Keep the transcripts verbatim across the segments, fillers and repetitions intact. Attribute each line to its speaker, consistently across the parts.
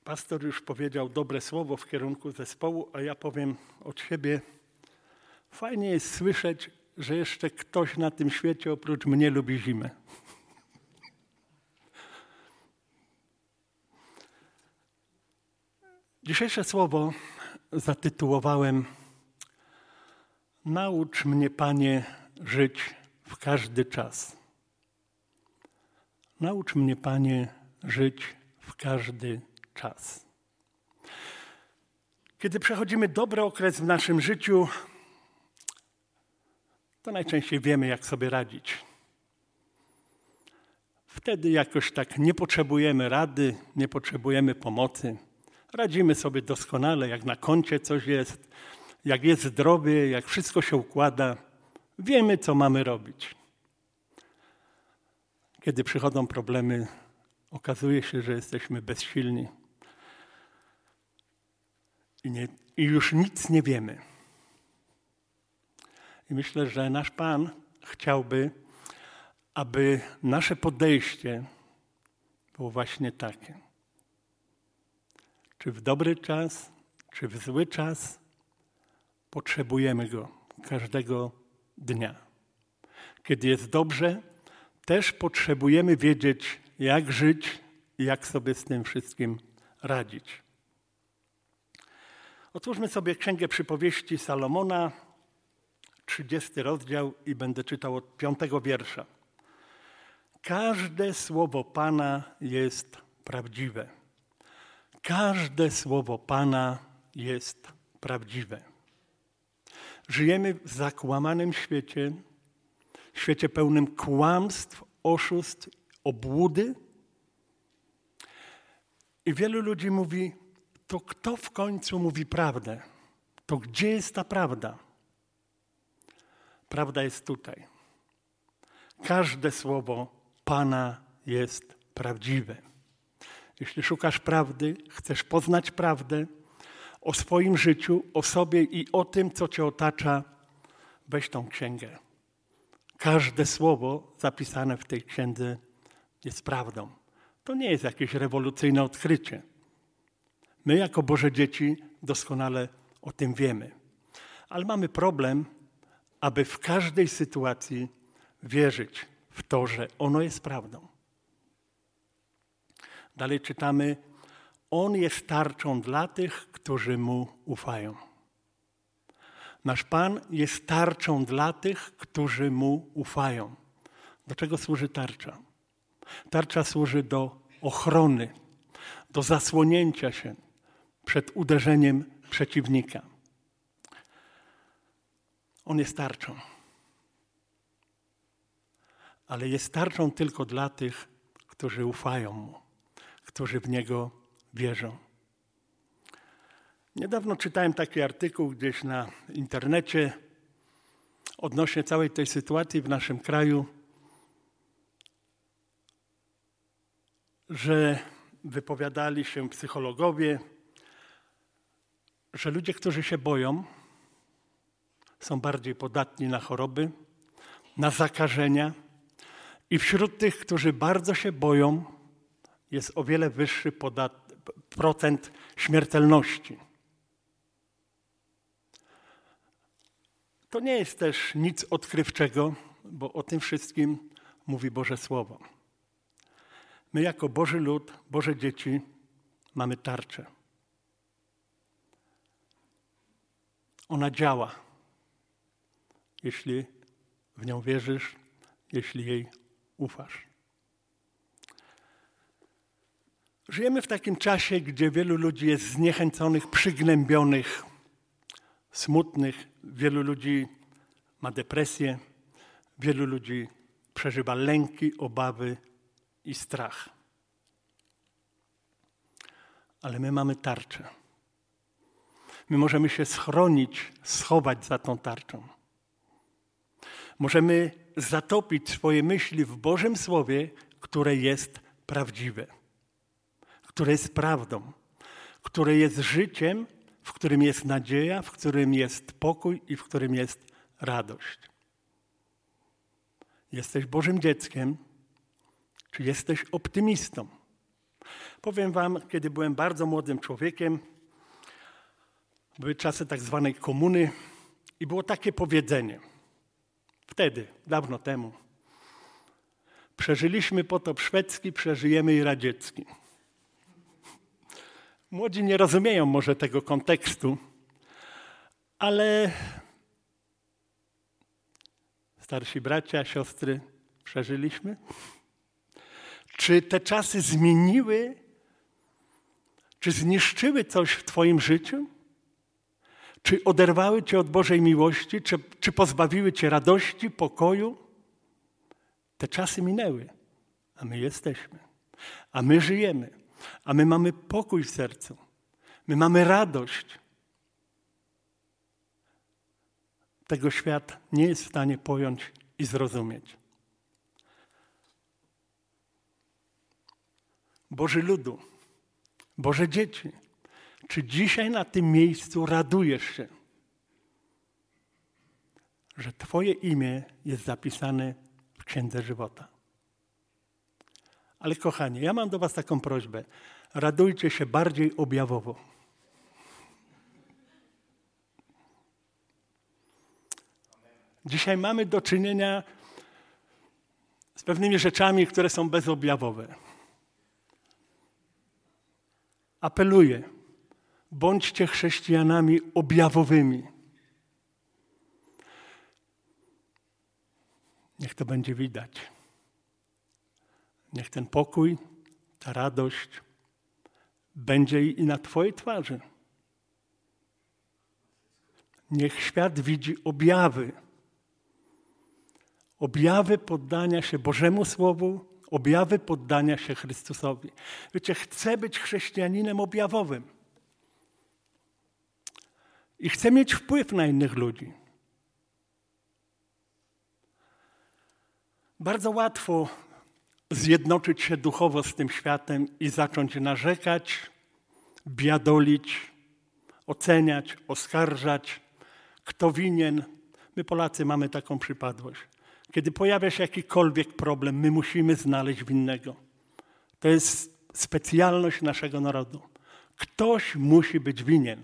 Speaker 1: Pastor już powiedział dobre słowo w kierunku zespołu, a ja powiem od siebie, fajnie jest słyszeć, że jeszcze ktoś na tym świecie oprócz mnie lubi zimę. Dzisiejsze słowo zatytułowałem Naucz mnie, Panie, żyć w każdy czas. Naucz mnie, Panie, żyć w każdy czas. Kiedy przechodzimy dobry okres w naszym życiu, to najczęściej wiemy, jak sobie radzić. Wtedy jakoś tak nie potrzebujemy rady, nie potrzebujemy pomocy. Radzimy sobie doskonale, jak na koncie coś jest, jak jest zdrowie, jak wszystko się układa. Wiemy, co mamy robić. Kiedy przychodzą problemy, okazuje się, że jesteśmy bezsilni i, nie, i już nic nie wiemy. I myślę, że nasz Pan chciałby, aby nasze podejście było właśnie takie. Czy w dobry czas, czy w zły czas potrzebujemy Go każdego dnia. Kiedy jest dobrze, też potrzebujemy wiedzieć, jak żyć i jak sobie z tym wszystkim radzić. Otwórzmy sobie Księgę Przypowieści Salomona, trzydziesty rozdział i będę czytał od piątego wiersza. Każde słowo Pana jest prawdziwe. Każde słowo Pana jest prawdziwe. Żyjemy w zakłamanym świecie, świecie pełnym kłamstw, oszustw, obłudy. I wielu ludzi mówi, to kto w końcu mówi prawdę? To gdzie jest ta prawda? Prawda jest tutaj. Każde słowo Pana jest prawdziwe. Jeśli szukasz prawdy, chcesz poznać prawdę o swoim życiu, o sobie i o tym, co cię otacza, weź tą księgę. Każde słowo zapisane w tej księdze jest prawdą. To nie jest jakieś rewolucyjne odkrycie. My jako Boże dzieci doskonale o tym wiemy. Ale mamy problem, aby w każdej sytuacji wierzyć w to, że ono jest prawdą. Dalej czytamy, On jest tarczą dla tych, którzy Mu ufają. Nasz Pan jest tarczą dla tych, którzy Mu ufają. Do czego służy tarcza? Tarcza służy do ochrony, do zasłonięcia się przed uderzeniem przeciwnika. On jest tarczą. Ale jest tarczą tylko dla tych, którzy ufają Mu, którzy w Niego wierzą. Niedawno czytałem taki artykuł gdzieś na internecie odnośnie całej tej sytuacji w naszym kraju, że wypowiadali się psychologowie, że ludzie, którzy się boją, są bardziej podatni na choroby, na zakażenia i wśród tych, którzy bardzo się boją, jest o wiele wyższy podat- procent śmiertelności. To nie jest też nic odkrywczego, bo o tym wszystkim mówi Boże Słowo. My jako Boży lud, Boże dzieci mamy tarczę. Ona działa, jeśli w nią wierzysz, jeśli jej ufasz. Żyjemy w takim czasie, gdzie wielu ludzi jest zniechęconych, przygnębionych, smutnych. Wielu ludzi ma depresję, wielu ludzi przeżywa lęki, obawy i strach. Ale my mamy tarczę. My możemy się schronić, schować za tą tarczą. Możemy zatopić swoje myśli w Bożym Słowie, które jest prawdziwe, które jest prawdą, które jest życiem, w którym jest nadzieja, w którym jest pokój i w którym jest radość. Jesteś Bożym dzieckiem, czy jesteś optymistą? Powiem wam, kiedy byłem bardzo młodym człowiekiem, były czasy tak zwanej komuny i było takie powiedzenie. Wtedy, dawno temu. Przeżyliśmy potop szwedzki, przeżyjemy i radziecki. Młodzi nie rozumieją może tego kontekstu, ale starsi bracia, siostry, przeżyliśmy? Czy te czasy zmieniły, czy zniszczyły coś w twoim życiu? Czy oderwały cię od Bożej miłości? Czy, czy pozbawiły cię radości, pokoju? Te czasy minęły, a my jesteśmy, a my żyjemy, a my mamy pokój w sercu, my mamy radość. Tego świat nie jest w stanie pojąć i zrozumieć. Boży ludu, Boże dzieci, czy dzisiaj na tym miejscu radujesz się, że twoje imię jest zapisane w Księdze Żywota? Ale kochani, ja mam do was taką prośbę. Radujcie się bardziej objawowo. Dzisiaj mamy do czynienia z pewnymi rzeczami, które są bezobjawowe. Apeluję, bądźcie chrześcijanami objawowymi. Niech to będzie widać. Niech ten pokój, ta radość będzie i na twojej twarzy. Niech świat widzi objawy. Objawy poddania się Bożemu Słowu, objawy poddania się Chrystusowi. Wiecie, chcę być chrześcijaninem objawowym. I chcę mieć wpływ na innych ludzi. Bardzo łatwo zjednoczyć się duchowo z tym światem i zacząć narzekać, biadolić, oceniać, oskarżać, kto winien. My Polacy mamy taką przypadłość. Kiedy pojawia się jakikolwiek problem, my musimy znaleźć winnego. To jest specjalność naszego narodu. Ktoś musi być winien.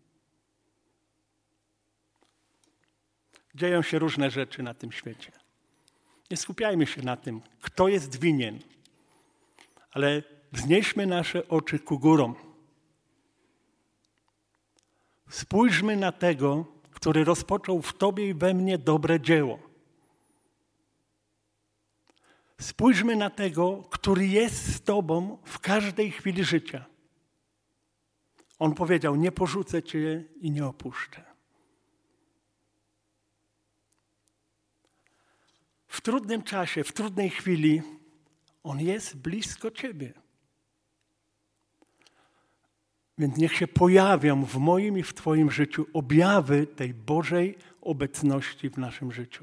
Speaker 1: Dzieją się różne rzeczy na tym świecie. Nie skupiajmy się na tym, kto jest winien, ale wznieśmy nasze oczy ku górom. Spójrzmy na tego, który rozpoczął w tobie i we mnie dobre dzieło. Spójrzmy na tego, który jest z tobą w każdej chwili życia. On powiedział, nie porzucę cię i nie opuszczę. W trudnym czasie, w trudnej chwili On jest blisko ciebie. Więc niech się pojawią w moim i w twoim życiu objawy tej Bożej obecności w naszym życiu.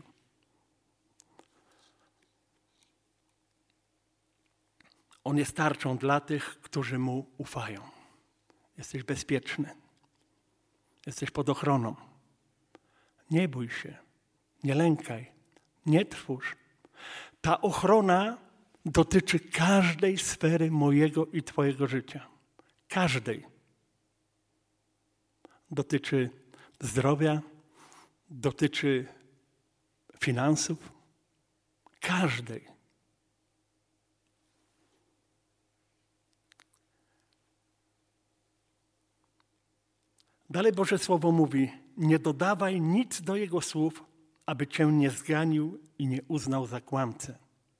Speaker 1: On jest tarczą dla tych, którzy Mu ufają. Jesteś bezpieczny. Jesteś pod ochroną. Nie bój się. Nie lękaj. Nie trwóż. Ta ochrona dotyczy każdej sfery mojego i twojego życia. Każdej. Dotyczy zdrowia, dotyczy finansów. Każdej. Dalej Boże Słowo mówi, nie dodawaj nic do Jego słów, aby cię nie zganił i nie uznał za kłamcę.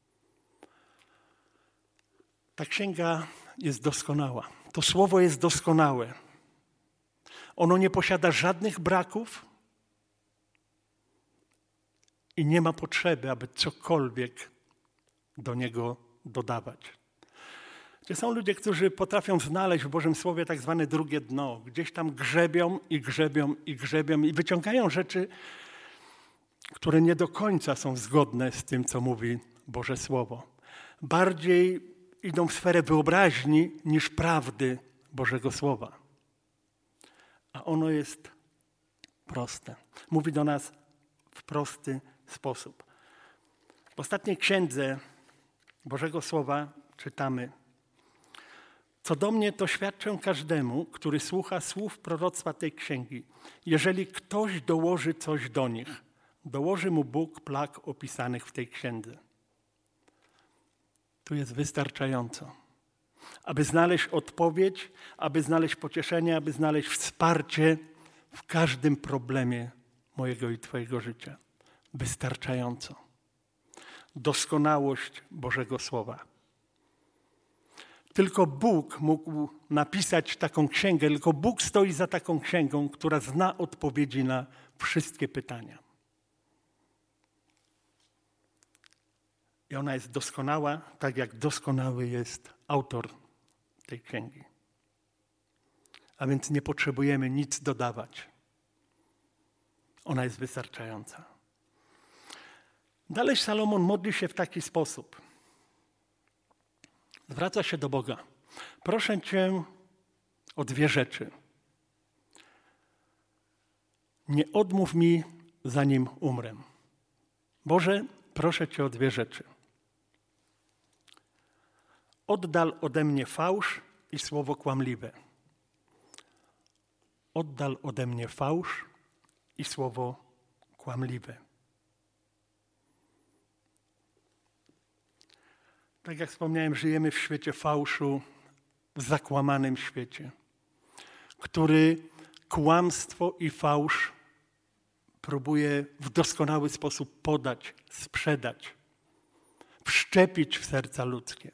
Speaker 1: Ta księga jest doskonała. To Słowo jest doskonałe. Ono nie posiada żadnych braków i nie ma potrzeby, aby cokolwiek do niego dodawać. Są ludzie, którzy potrafią znaleźć w Bożym Słowie tak zwane drugie dno. Gdzieś tam grzebią i grzebią i grzebią i wyciągają rzeczy, które nie do końca są zgodne z tym, co mówi Boże Słowo. Bardziej idą w sferę wyobraźni niż prawdy Bożego Słowa. A ono jest proste. Mówi do nas w prosty sposób. W ostatniej księdze Bożego Słowa czytamy: Co do mnie, to świadczę każdemu, który słucha słów proroctwa tej księgi. Jeżeli ktoś dołoży coś do nich, dołoży mu Bóg plag opisanych w tej księdze. Tu jest wystarczająco. Aby znaleźć odpowiedź, aby znaleźć pocieszenie, aby znaleźć wsparcie w każdym problemie mojego i Twojego życia. Wystarczająco. Doskonałość Bożego Słowa. Tylko Bóg mógł napisać taką księgę, tylko Bóg stoi za taką księgą, która zna odpowiedzi na wszystkie pytania. I ona jest doskonała, tak jak doskonały jest autor tej księgi. A więc nie potrzebujemy nic dodawać. Ona jest wystarczająca. Dalej Salomon modli się w taki sposób. Zwraca się do Boga. Proszę Cię o dwie rzeczy. Nie odmów mi, zanim umrę. Boże, proszę Cię o dwie rzeczy. Oddal ode mnie fałsz i słowo kłamliwe. Oddal ode mnie fałsz i słowo kłamliwe. Tak jak wspomniałem, żyjemy w świecie fałszu, w zakłamanym świecie, który kłamstwo i fałsz próbuje w doskonały sposób podać, sprzedać, wszczepić w serca ludzkie.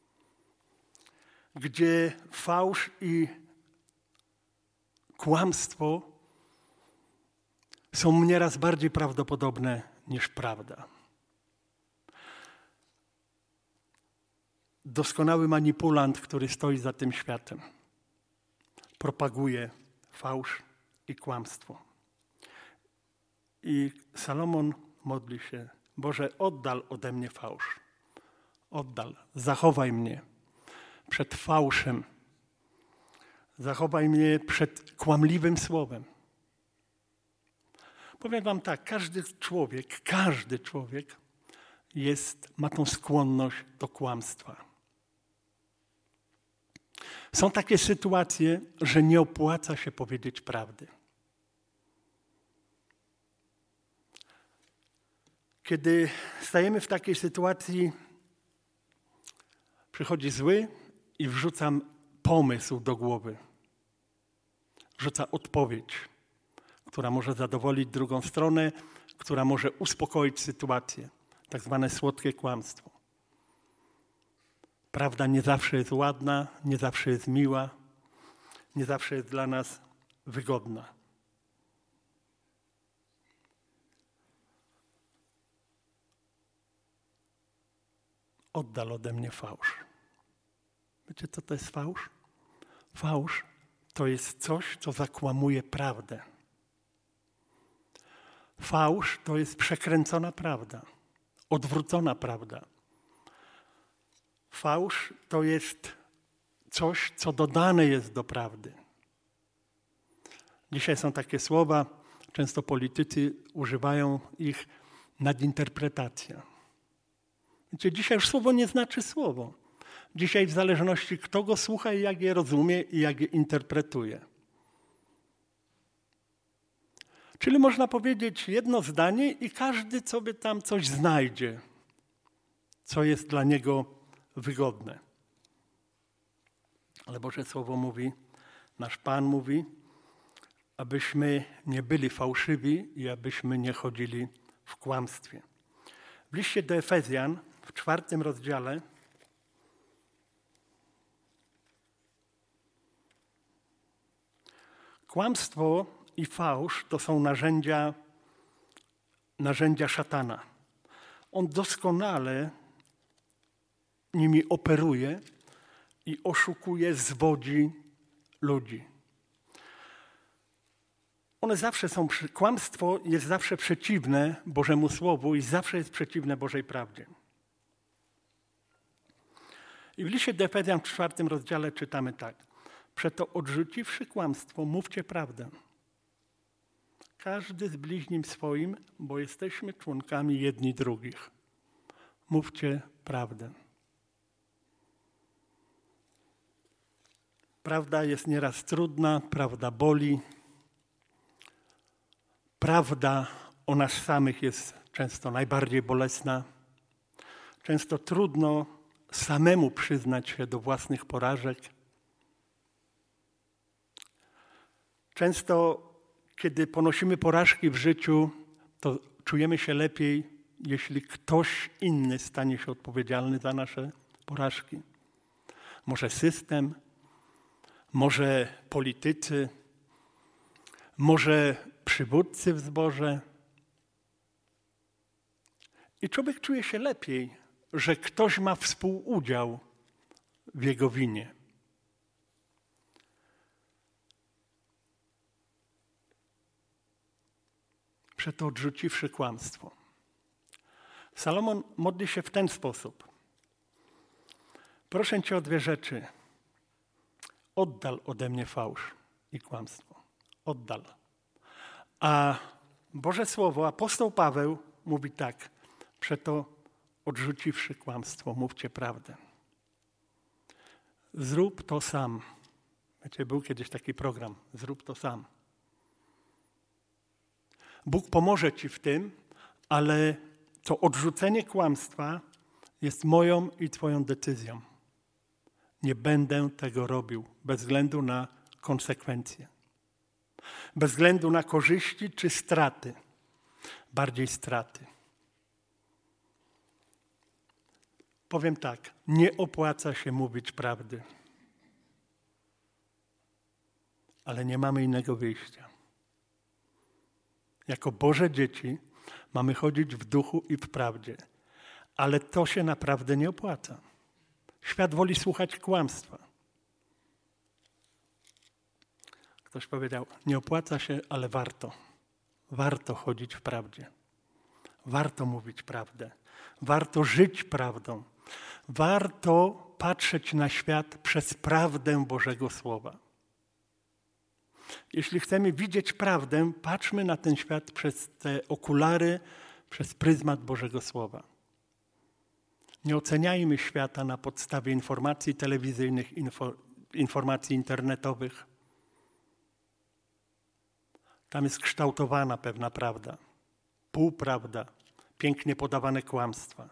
Speaker 1: Gdzie fałsz i kłamstwo są nieraz bardziej prawdopodobne niż prawda. Doskonały manipulant, który stoi za tym światem, propaguje fałsz i kłamstwo. I Salomon modli się, Boże, oddal ode mnie fałsz. Oddal, zachowaj mnie przed fałszem. Zachowaj mnie przed kłamliwym słowem. Powiem wam tak, każdy człowiek, każdy człowiek jest, ma tą skłonność do kłamstwa. Są takie sytuacje, że nie opłaca się powiedzieć prawdy. Kiedy stajemy w takiej sytuacji, przychodzi zły i wrzuca pomysł do głowy. Wrzuca odpowiedź, która może zadowolić drugą stronę, która może uspokoić sytuację. Tak zwane słodkie kłamstwo. Prawda nie zawsze jest ładna, nie zawsze jest miła, nie zawsze jest dla nas wygodna. Oddal ode mnie fałsz. Wiecie, co to jest fałsz? Fałsz to jest coś, co zakłamuje prawdę. Fałsz to jest przekręcona prawda, odwrócona prawda. Fałsz to jest coś, co dodane jest do prawdy. Dzisiaj są takie słowa, często politycy używają ich, nadinterpretacja. Wiecie, dzisiaj już słowo nie znaczy słowo. Dzisiaj w zależności kto go słucha i jak je rozumie i jak je interpretuje. Czyli można powiedzieć jedno zdanie i każdy sobie tam coś znajdzie, co jest dla niego wygodne. Ale Boże Słowo mówi, nasz Pan mówi, abyśmy nie byli fałszywi i abyśmy nie chodzili w kłamstwie. W liście do Efezjan w czwartym rozdziale kłamstwo i fałsz to są narzędzia, narzędzia szatana. On doskonale nimi operuje i oszukuje, zwodzi ludzi. One zawsze są, kłamstwo jest zawsze przeciwne Bożemu Słowu i zawsze jest przeciwne Bożej prawdzie. I w liście do Efezjan w czwartym rozdziale czytamy tak. Przeto odrzuciwszy kłamstwo, mówcie prawdę. Każdy z bliźnim swoim, bo jesteśmy członkami jedni drugich. Mówcie prawdę. Prawda jest nieraz trudna, prawda boli. Prawda o nas samych jest często najbardziej bolesna. Często trudno samemu przyznać się do własnych porażek. Często, kiedy ponosimy porażki w życiu, to czujemy się lepiej, jeśli ktoś inny stanie się odpowiedzialny za nasze porażki. Może system, może politycy, może przywódcy w zborze. I człowiek czuje się lepiej, że ktoś ma współudział w jego winie. Przeto odrzuciwszy kłamstwo. Salomon modli się w ten sposób. Proszę Cię o dwie rzeczy. Oddal ode mnie fałsz i kłamstwo. Oddal. A Boże Słowo, apostoł Paweł mówi tak. Przeto odrzuciwszy kłamstwo, mówcie prawdę. Zrób to sam. Wiecie, był kiedyś taki program. Zrób to sam. Bóg pomoże Ci w tym, ale to odrzucenie kłamstwa jest moją i Twoją decyzją. Nie będę tego robił bez względu na konsekwencje. Bez względu na korzyści czy straty. Bardziej straty. Powiem tak, nie opłaca się mówić prawdy. Ale nie mamy innego wyjścia. Jako Boże dzieci mamy chodzić w duchu i w prawdzie. Ale to się naprawdę nie opłaca. Świat woli słuchać kłamstwa. Ktoś powiedział, nie opłaca się, ale warto. Warto chodzić w prawdzie. Warto mówić prawdę. Warto żyć prawdą. Warto patrzeć na świat przez prawdę Bożego Słowa. Jeśli chcemy widzieć prawdę, patrzmy na ten świat przez te okulary, przez pryzmat Bożego Słowa. Nie oceniajmy świata na podstawie informacji telewizyjnych, info, informacji internetowych. Tam jest kształtowana pewna prawda, półprawda, pięknie podawane kłamstwa.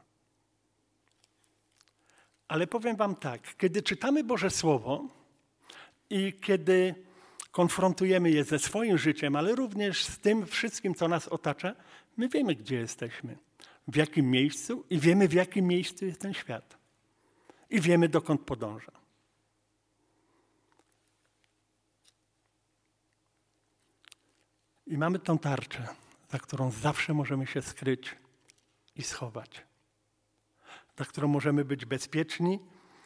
Speaker 1: Ale powiem wam tak, kiedy czytamy Boże Słowo i kiedy konfrontujemy je ze swoim życiem, ale również z tym wszystkim, co nas otacza, my wiemy, gdzie jesteśmy, w jakim miejscu i wiemy, w jakim miejscu jest ten świat. I wiemy, dokąd podąża. I mamy tą tarczę, za którą zawsze możemy się skryć i schować. Za którą możemy być bezpieczni.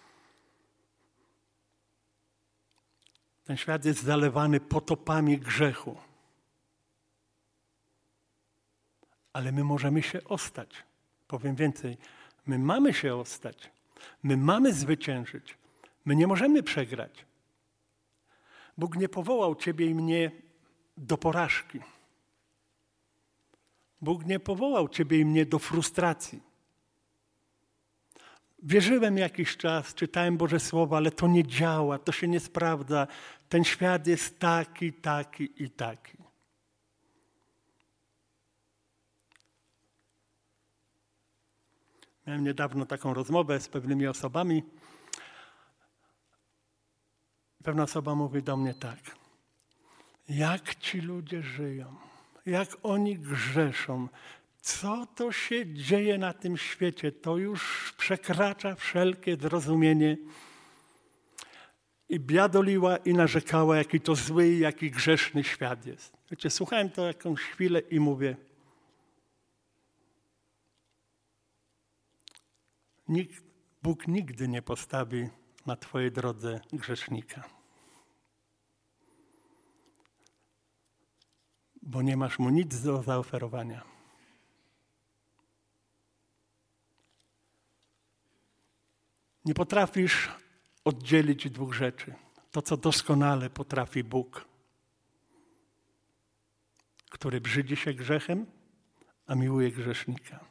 Speaker 1: Ten świat jest zalewany potopami grzechu. Ale my możemy się ostać. Powiem więcej, my mamy się ostać. My mamy zwyciężyć. My nie możemy przegrać. Bóg nie powołał ciebie i mnie do porażki. Bóg nie powołał ciebie i mnie do frustracji. Wierzyłem jakiś czas, czytałem Boże Słowo, ale to nie działa, to się nie sprawdza. Ten świat jest taki, taki i taki. Miałem niedawno taką rozmowę z pewnymi osobami. Pewna osoba mówi do mnie tak. Jak ci ludzie żyją? Jak oni grzeszą? Co to się dzieje na tym świecie? To już przekracza wszelkie zrozumienie. I biadoliła i narzekała, jaki to zły i jaki grzeszny świat jest. Wiecie, słuchałem to jakąś chwilę i mówię, nikt, Bóg nigdy nie postawi na twojej drodze grzesznika. Bo nie masz mu nic do zaoferowania. Nie potrafisz oddzielić dwóch rzeczy. To, co doskonale potrafi Bóg, który brzydzi się grzechem, a miłuje grzesznika.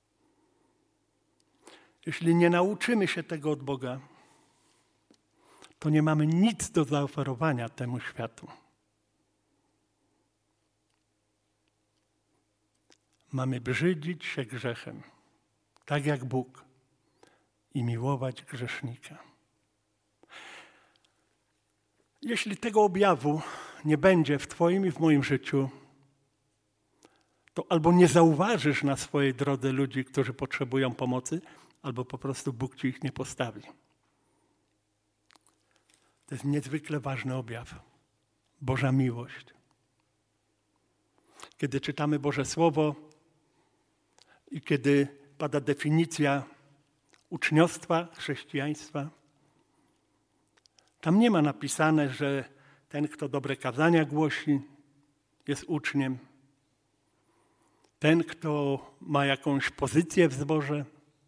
Speaker 1: Jeśli nie nauczymy się tego od Boga, to nie mamy nic do zaoferowania temu światu. Mamy brzydzić się grzechem, tak jak Bóg, i miłować grzesznika. Jeśli tego objawu nie będzie w Twoim i w moim życiu, to albo nie zauważysz na swojej drodze ludzi, którzy potrzebują pomocy, albo po prostu Bóg Ci ich nie postawi. To jest niezwykle ważny objaw. Boża miłość. Kiedy czytamy Boże Słowo i kiedy pada definicja uczniostwa, chrześcijaństwa, tam nie ma napisane, że ten, kto dobre kazania głosi, jest uczniem. Ten, kto ma jakąś pozycję w zborze.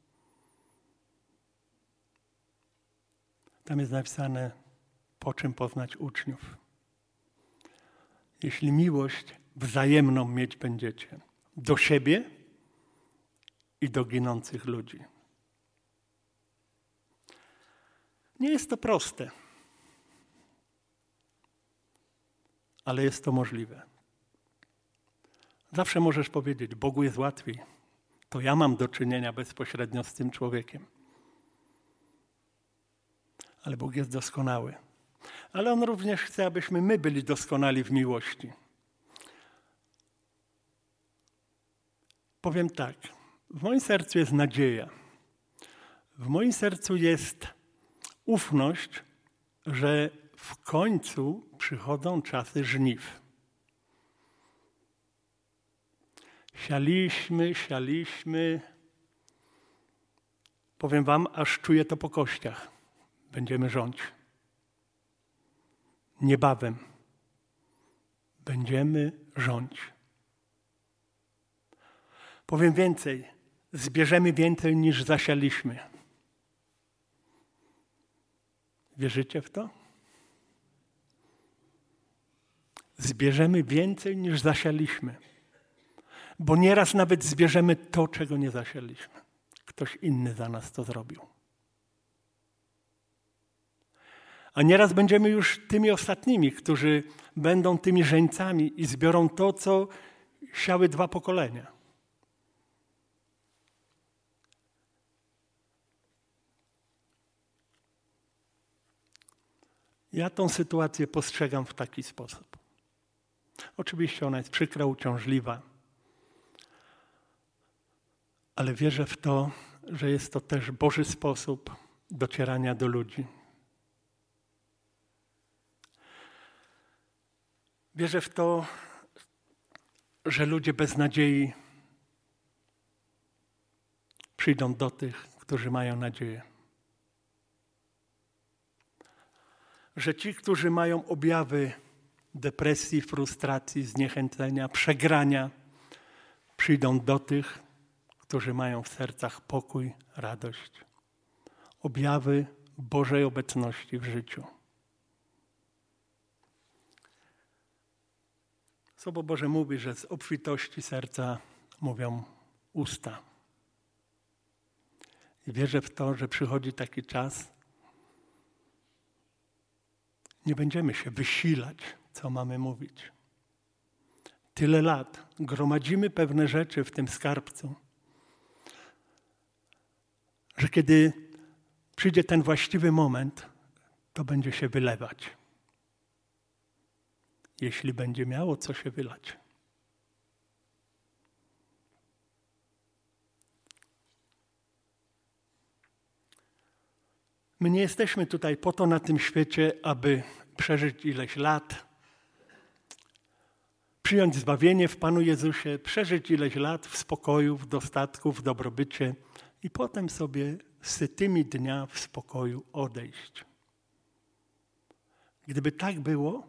Speaker 1: Tam jest napisane, po czym poznać uczniów. Jeśli miłość wzajemną mieć będziecie do siebie i do ginących ludzi. Nie jest to proste, ale jest to możliwe. Zawsze możesz powiedzieć, Bogu jest łatwiej. To ja mam do czynienia bezpośrednio z tym człowiekiem. Ale Bóg jest doskonały. Ale On również chce, abyśmy my byli doskonali w miłości. Powiem tak, w moim sercu jest nadzieja. W moim sercu jest ufność, że w końcu przychodzą czasy żniw. Sialiśmy, sialiśmy. Powiem wam, aż czuję to po kościach. Będziemy rządzić. Niebawem będziemy rządzić. Powiem więcej, zbierzemy więcej niż zasialiśmy. Wierzycie w to? Zbierzemy więcej niż zasialiśmy. Bo nieraz nawet zbierzemy to, czego nie zasialiśmy. Ktoś inny za nas to zrobił. A nieraz będziemy już tymi ostatnimi, którzy będą tymi żeńcami i zbiorą to, co siały dwa pokolenia. Ja tą sytuację postrzegam w taki sposób. Oczywiście ona jest przykra, uciążliwa, ale wierzę w to, że jest to też Boży sposób docierania do ludzi. Wierzę w to, że ludzie bez nadziei przyjdą do tych, którzy mają nadzieję. Że ci, którzy mają objawy depresji, frustracji, zniechęcenia, przegrania, przyjdą do tych, którzy mają w sercach pokój, radość. Objawy Bożej obecności w życiu. Słowo Boże mówi, że z obfitości serca mówią usta. I wierzę w to, że przychodzi taki czas, nie będziemy się wysilać, co mamy mówić. Tyle lat gromadzimy pewne rzeczy w tym skarbcu, że kiedy przyjdzie ten właściwy moment, to będzie się wylewać. Jeśli będzie miało co się wylać. My nie jesteśmy tutaj po to na tym świecie, aby przeżyć ileś lat, przyjąć zbawienie w Panu Jezusie, przeżyć ileś lat w spokoju, w dostatku, w dobrobycie i potem sobie sytymi dnia w spokoju odejść. Gdyby tak było,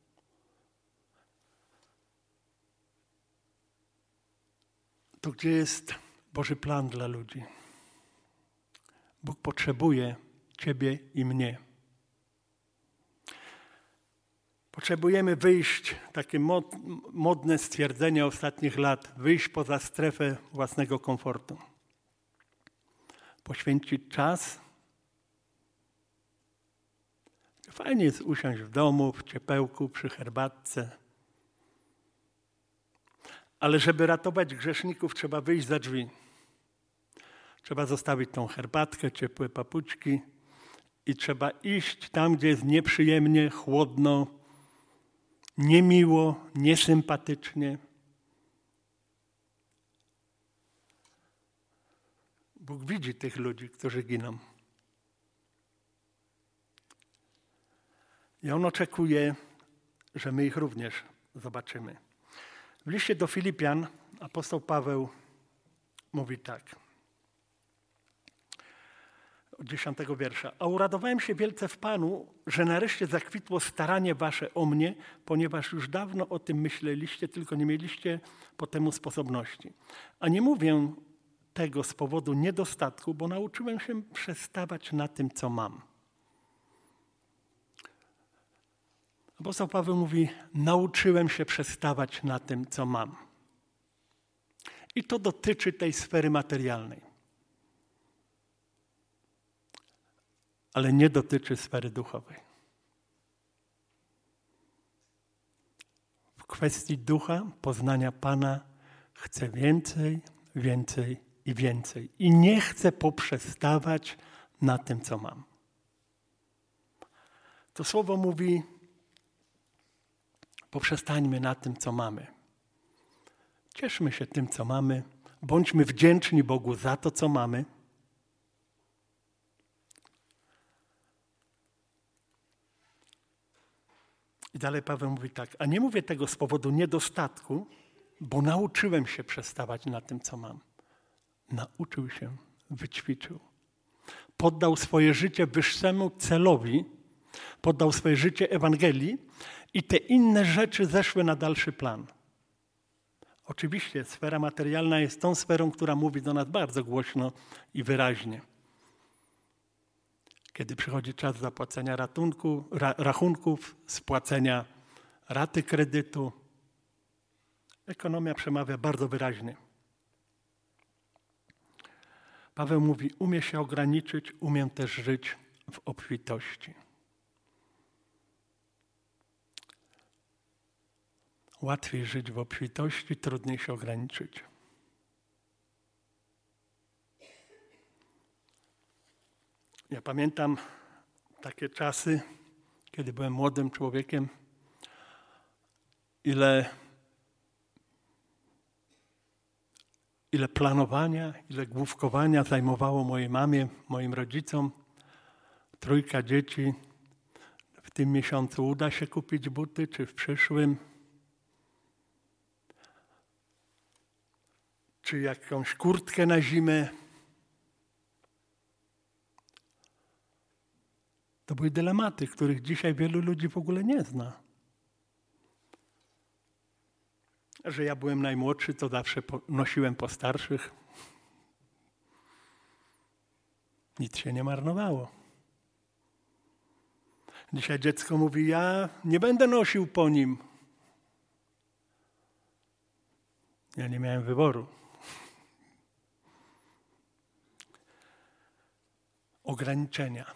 Speaker 1: to gdzie jest Boży plan dla ludzi? Bóg potrzebuje Ciebie i mnie. Potrzebujemy wyjść, takie mod, modne stwierdzenie ostatnich lat, wyjść poza strefę własnego komfortu. Poświęcić czas, Fajnie jest usiąść w domu, w ciepełku, przy herbatce. Ale żeby ratować grzeszników, trzeba wyjść za drzwi. Trzeba zostawić tą herbatkę, ciepłe papuczki i trzeba iść tam, gdzie jest nieprzyjemnie, chłodno, niemiło, niesympatycznie. Bóg widzi tych ludzi, którzy giną. I On oczekuje, że my ich również zobaczymy. W liście do Filipian apostoł Paweł mówi tak. Od dziesiątego wiersza. A uradowałem się wielce w Panu, że nareszcie zakwitło staranie wasze o mnie, ponieważ już dawno o tym myśleliście, tylko nie mieliście po temu sposobności. A nie mówię tego z powodu niedostatku, bo nauczyłem się przestawać na tym, co mam. Apostoł Paweł mówi, nauczyłem się przestawać na tym, co mam. I to dotyczy tej sfery materialnej. Ale nie dotyczy sfery duchowej. W kwestii ducha, poznania Pana chcę więcej, więcej i więcej. I nie chcę poprzestawać na tym, co mam. To słowo mówi, poprzestańmy na tym, co mamy. Cieszmy się tym, co mamy. Bądźmy wdzięczni Bogu za to, co mamy. I dalej Paweł mówi tak, a nie mówię tego z powodu niedostatku, bo nauczyłem się przestawać na tym, co mam. Nauczył się, wyćwiczył. Poddał swoje życie wyższemu celowi, poddał swoje życie Ewangelii i te inne rzeczy zeszły na dalszy plan. Oczywiście sfera materialna jest tą sferą, która mówi do nas bardzo głośno i wyraźnie. Kiedy przychodzi czas zapłacenia ratunku, ra, rachunków, spłacenia raty kredytu, ekonomia przemawia bardzo wyraźnie. Paweł mówi, umiem się ograniczyć, umiem też żyć w obfitości. Łatwiej żyć w obfitości, trudniej się ograniczyć. Ja pamiętam takie czasy, kiedy byłem młodym człowiekiem, ile, ile planowania, ile główkowania zajmowało mojej mamie, moim rodzicom. Trójka dzieci. W tym miesiącu uda się kupić buty, czy w przyszłym. Czy jakąś kurtkę na zimę. To były dylematy, których dzisiaj wielu ludzi w ogóle nie zna. Że ja byłem najmłodszy, to zawsze nosiłem po starszych. Nic się nie marnowało. Dzisiaj dziecko mówi, ja nie będę nosił po nim. Ja nie miałem wyboru. Ograniczenia.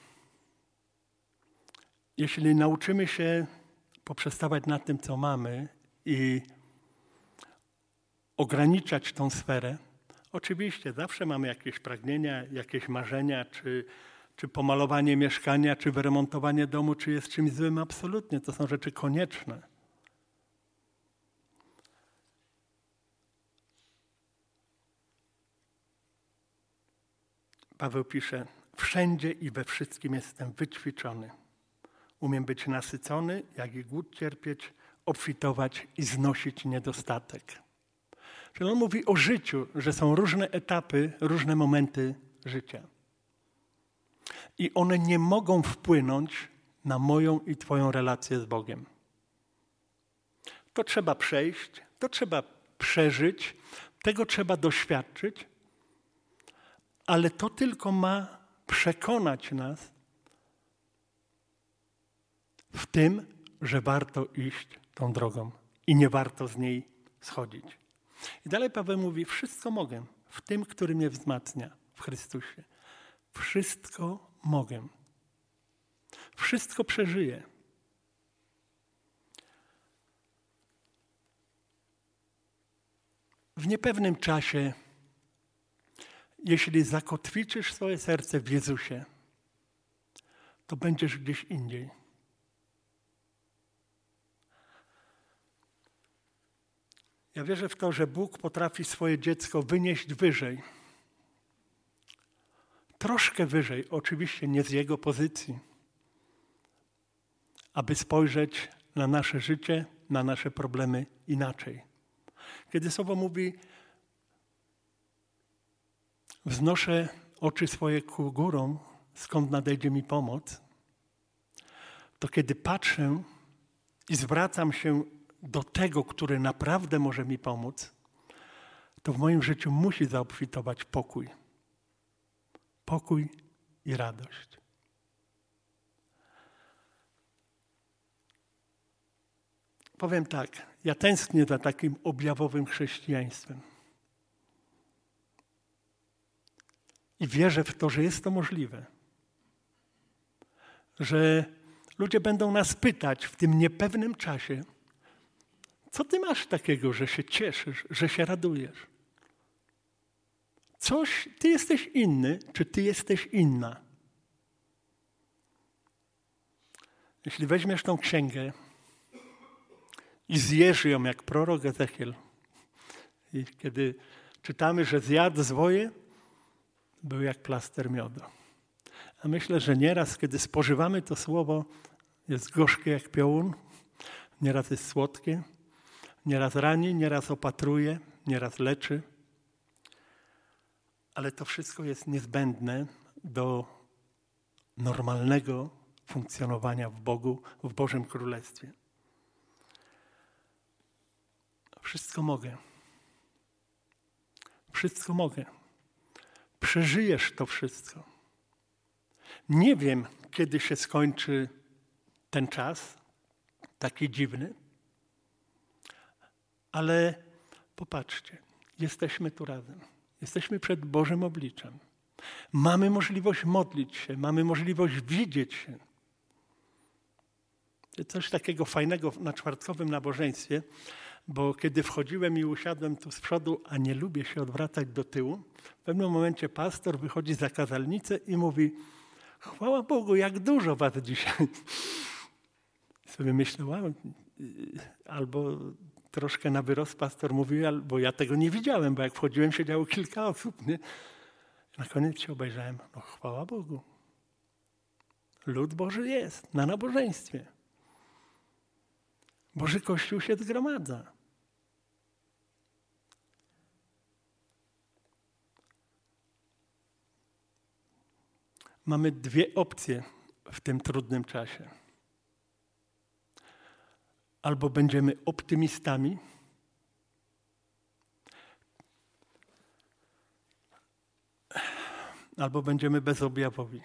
Speaker 1: Jeśli nauczymy się poprzestawać na tym, co mamy i ograniczać tą sferę, oczywiście zawsze mamy jakieś pragnienia, jakieś marzenia, czy, czy pomalowanie mieszkania, czy wyremontowanie domu, czy jest czymś złym, absolutnie, to są rzeczy konieczne. Paweł pisze, wszędzie i we wszystkim jestem wyćwiczony. Umiem być nasycony, jak i głód cierpieć, obfitować i znosić niedostatek. Czyli on mówi o życiu, że są różne etapy, różne momenty życia. I one nie mogą wpłynąć na moją i twoją relację z Bogiem. To trzeba przejść, to trzeba przeżyć, tego trzeba doświadczyć, ale to tylko ma przekonać nas w tym, że warto iść tą drogą i nie warto z niej schodzić. I dalej Paweł mówi, wszystko mogę w tym, który mnie wzmacnia, w Chrystusie. Wszystko mogę. Wszystko przeżyje. W niepewnym czasie, jeśli zakotwiczysz swoje serce w Jezusie, to będziesz gdzieś indziej. Ja wierzę w to, że Bóg potrafi swoje dziecko wynieść wyżej. Troszkę wyżej, oczywiście nie z jego pozycji, aby spojrzeć na nasze życie, na nasze problemy inaczej. Kiedy Słowo mówi, wznoszę oczy swoje ku górom, skąd nadejdzie mi pomoc, to kiedy patrzę i zwracam się do tego, który naprawdę może mi pomóc, to w moim życiu musi zaobfitować pokój. Pokój i radość. Powiem tak, ja tęsknię za takim objawowym chrześcijaństwem. I wierzę w to, że jest to możliwe. Że ludzie będą nas pytać w tym niepewnym czasie, co ty masz takiego, że się cieszysz, że się radujesz? Coś, ty jesteś inny, czy ty jesteś inna? Jeśli weźmiesz tą księgę i zjesz ją jak prorok Ezechiel, i kiedy czytamy, że zjadł zwoje, był jak plaster miodu. A myślę, że nieraz, kiedy spożywamy to słowo, jest gorzkie jak piołun, nieraz jest słodkie, nieraz rani, nieraz opatruje, nieraz leczy. Ale to wszystko jest niezbędne do normalnego funkcjonowania w Bogu, w Bożym Królestwie. Wszystko mogę. Wszystko mogę. Przeżyjesz to wszystko. Nie wiem, kiedy się skończy ten czas, taki dziwny, ale popatrzcie, jesteśmy tu razem. Jesteśmy przed Bożym obliczem. Mamy możliwość modlić się, mamy możliwość widzieć się. Coś takiego fajnego na czwartkowym nabożeństwie, bo kiedy wchodziłem i usiadłem tu z przodu, a nie lubię się odwracać do tyłu, w pewnym momencie pastor wychodzi za kazalnicę i mówi: chwała Bogu, jak dużo was dzisiaj. I sobie myślę, wow, albo troszkę na wyrost pastor mówi, bo ja tego nie widziałem, bo jak wchodziłem, siedziało kilka osób. Nie? Na koniec się obejrzałem, no chwała Bogu. Lud Boży jest na nabożeństwie. Boży Kościół się zgromadza. Mamy dwie opcje w tym trudnym czasie. Albo będziemy optymistami, albo będziemy bezobjawowi.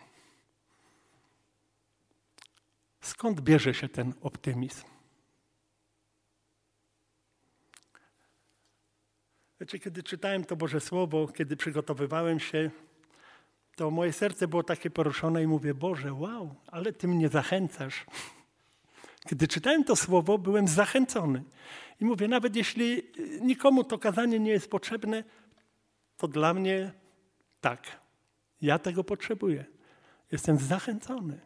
Speaker 1: Skąd bierze się ten optymizm? Wiecie, kiedy czytałem to Boże Słowo, kiedy przygotowywałem się, to moje serce było takie poruszone i mówię: Boże, wow, ale Ty mnie zachęcasz. Kiedy czytałem to słowo, byłem zachęcony. I mówię, nawet jeśli nikomu to kazanie nie jest potrzebne, to dla mnie tak. Ja tego potrzebuję. Jestem zachęcony.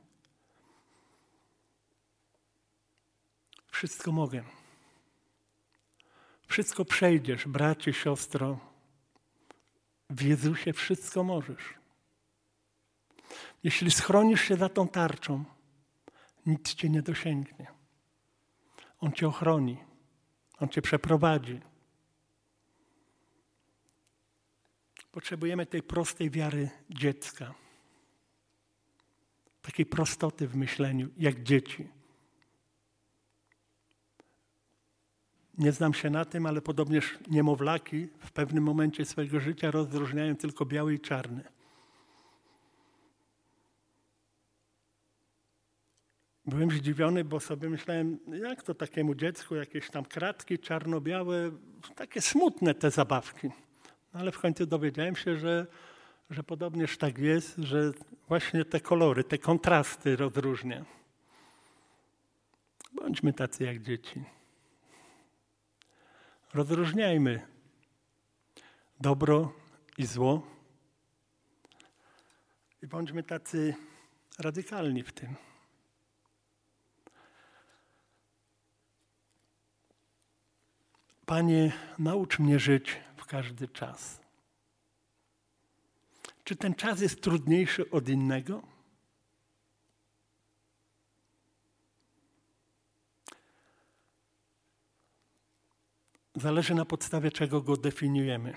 Speaker 1: Wszystko mogę. Wszystko przejdziesz, bracie, siostro. W Jezusie wszystko możesz. Jeśli schronisz się za tą tarczą, nic cię nie dosięgnie. On cię ochroni. On cię przeprowadzi. Potrzebujemy tej prostej wiary dziecka. Takiej prostoty w myśleniu, jak dzieci. Nie znam się na tym, ale podobnież niemowlaki w pewnym momencie swojego życia rozróżniają tylko biały i czarny. Byłem zdziwiony, bo sobie myślałem, jak to takiemu dziecku jakieś tam kratki czarno-białe, takie smutne te zabawki. No ale w końcu dowiedziałem się, że że podobnież tak jest, że właśnie te kolory, te kontrasty rozróżnia. Bądźmy tacy jak dzieci. Rozróżniajmy dobro i zło i bądźmy tacy radykalni w tym. Panie, naucz mnie żyć w każdy czas. Czy ten czas jest trudniejszy od innego? Zależy na podstawie czego go definiujemy.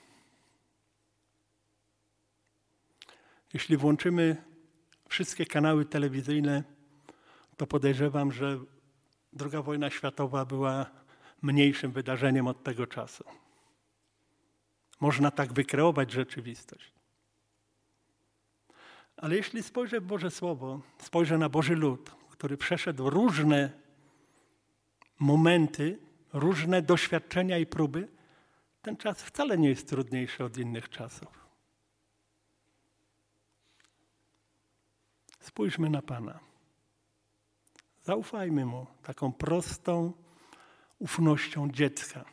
Speaker 1: Jeśli włączymy wszystkie kanały telewizyjne, to podejrzewam, że druga wojna światowa była mniejszym wydarzeniem od tego czasu. Można tak wykreować rzeczywistość. Ale jeśli spojrzę w Boże Słowo, spojrzę na Boży lud, który przeszedł różne momenty, różne doświadczenia i próby, ten czas wcale nie jest trudniejszy od innych czasów. Spójrzmy na Pana. Zaufajmy Mu taką prostą ufnością dziecka.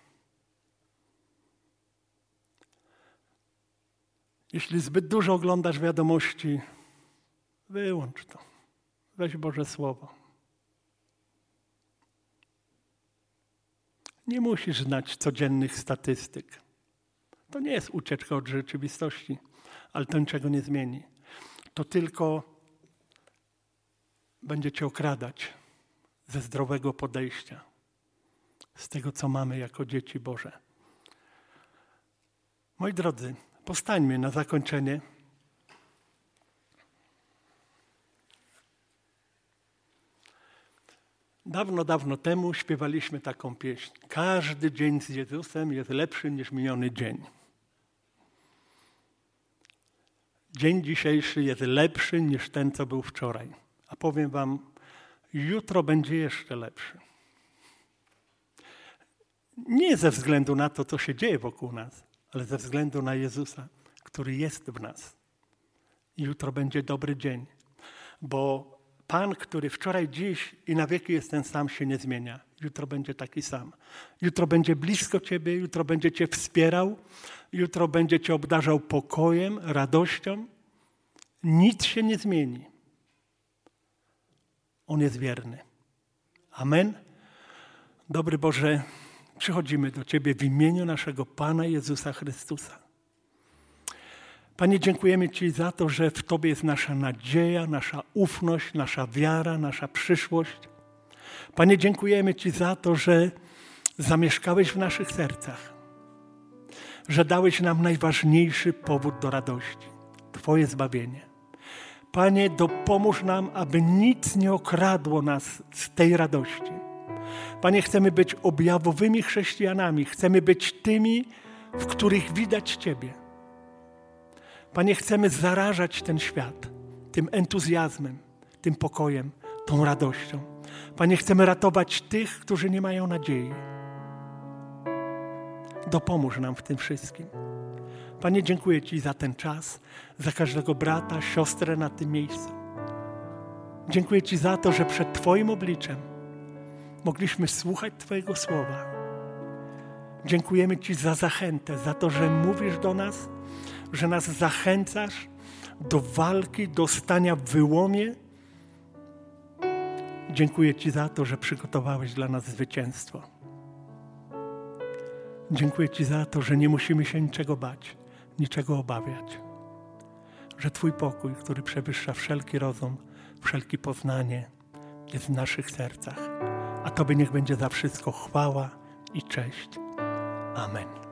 Speaker 1: Jeśli zbyt dużo oglądasz wiadomości, wyłącz to. Weź Boże Słowo. Nie musisz znać codziennych statystyk. To nie jest ucieczka od rzeczywistości, ale to niczego nie zmieni. To tylko będzie cię okradać ze zdrowego podejścia, z tego, co mamy jako dzieci Boże. Moi drodzy, powstańmy na zakończenie. Dawno, dawno temu śpiewaliśmy taką pieśń. Każdy dzień z Jezusem jest lepszy niż miniony dzień. Dzień dzisiejszy jest lepszy niż ten, co był wczoraj. A powiem wam, jutro będzie jeszcze lepszy. Nie ze względu na to, co się dzieje wokół nas, ale ze względu na Jezusa, który jest w nas. I jutro będzie dobry dzień, bo Pan, który wczoraj, dziś i na wieki jest ten sam, się nie zmienia. Jutro będzie taki sam. Jutro będzie blisko ciebie, jutro będzie cię wspierał, jutro będzie cię obdarzał pokojem, radością. Nic się nie zmieni. On jest wierny. Amen. Dobry Boże, przychodzimy do Ciebie w imieniu naszego Pana Jezusa Chrystusa. Panie, dziękujemy Ci za to, że w Tobie jest nasza nadzieja, nasza ufność, nasza wiara, nasza przyszłość. Panie, dziękujemy Ci za to, że zamieszkałeś w naszych sercach, że dałeś nam najważniejszy powód do radości, Twoje zbawienie. Panie, dopomóż nam, aby nic nie okradło nas z tej radości. Panie, chcemy być objawowymi chrześcijanami, chcemy być tymi, w których widać Ciebie. Panie, chcemy zarażać ten świat tym entuzjazmem, tym pokojem, tą radością. Panie, chcemy ratować tych, którzy nie mają nadziei. Dopomóż nam w tym wszystkim. Panie, dziękuję Ci za ten czas, za każdego brata, siostrę na tym miejscu. Dziękuję Ci za to, że przed Twoim obliczem mogliśmy słuchać Twojego słowa. Dziękujemy Ci za zachętę, za to, że mówisz do nas, że nas zachęcasz do walki, do stania w wyłomie. Dziękuję Ci za to, że przygotowałeś dla nas zwycięstwo. Dziękuję Ci za to, że nie musimy się niczego bać, niczego obawiać. Że Twój pokój, który przewyższa wszelki rozum, wszelkie poznanie, jest w naszych sercach. A Tobie niech będzie za wszystko chwała i cześć. Amen.